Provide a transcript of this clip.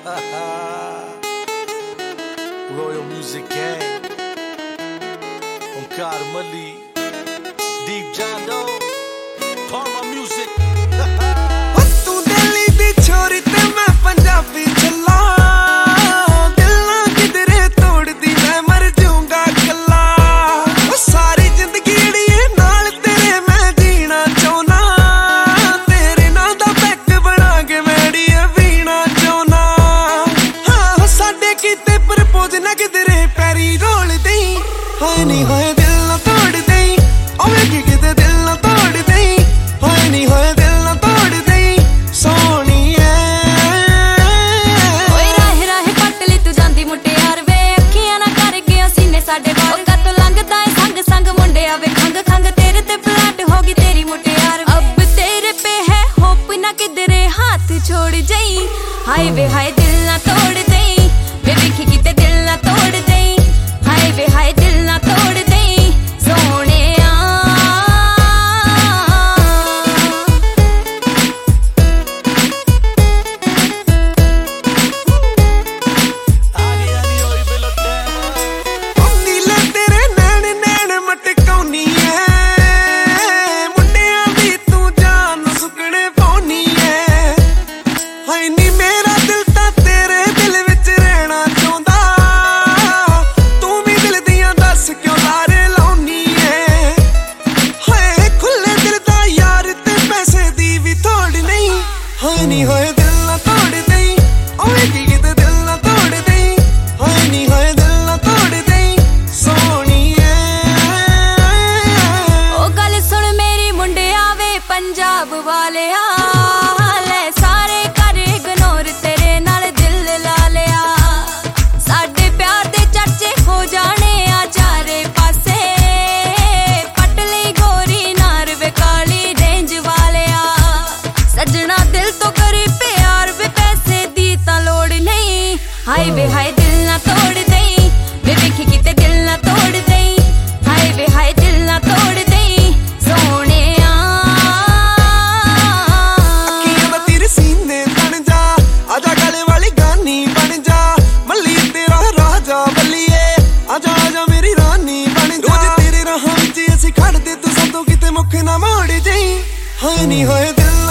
Royal Music Gang, Omkar Mali, Deep John Doe, Parma Music. तू दिल्ली दी छोरी ते मैं पंजाबी चला, दिल्ला किधरे तोड़ दी मैं मर जाऊंगा कल्ला। सारी जिंदगी अड़िए नाल तेरे मैं जीना चाहना, तेरे नाल दा पैक बना के मैं अड़िए पीना चाहना। हाँ साडे कीते प्रपोज ना किधरे पैरी रोल दई, हाय नी हाय दिल ना तोड़ दई, ओ वेखी किते दिल ना तोड़ दई, हाय नी हाय दिल ना तोड़ दई सोनिए। ओए राहे राहे पटली तू जांदी मुटियार वे, अखियां ना कर गया सीने साडे बाल कत लंघदा है संग संग मुंडे आवे खंग खंग तेरे ते प्लाट होगी तेरी मुटियार। अब तेरे पे है होप ना किधरे हाथ छोड़ जाई, हाय वे हाय दिल ना तोड़ दई, वे वेखी किते दिल ना तोड़ दई, हाय वे हाय दिल ना तोड़ दई सोनिया। नीले तेरे नैन नैन मटकाउनी है, मुंडिया दी तू जान सुकने पाउनी है। हाय नी मेरा दिल तां तेरे दिल विच रहना चाहुंदा, तू भी दिल दियां दस क्यों लारे लाउनी है। हाय खुले दिल दा यार ते पैसे दी भी थोड़ नहीं, हाय नी हाय दिल ना तोड़ दई, ओए की किते दिल ना तोड़ दई, हाय नी हाय दिल ना तोड़ दई सोनिए। ओ गल सुन मेरी मुंडे आवे पंजाब वाले ले सारे कर इग्नोर तेरे नाल दिल ला लिया। साडे प्यार दे चर्चे हो जाने आ चारे पासे, पटली गोरी नार वे काली रेंज वाले सजना दिल तो करी प्यार वे पैसे दी तां लोड़ नहीं, हाय वे हाय दिल ना तोड़ दई, वे वेखी किते दिल ना तोड़ दई, हाय वे हाय दिल ना तोड़ दई सोनिया। अखियां दा तीर सीने बन जा, आजा गले वाली गानी बन जा, मल्ली तेरा राजा बल्लिए, आजा आजा मेरी रानी बन जा। रोज तेरे राहां विच असीं खड़दे तू सातों किते मुख ना मोड़ जाई, हाय नी हाय दिल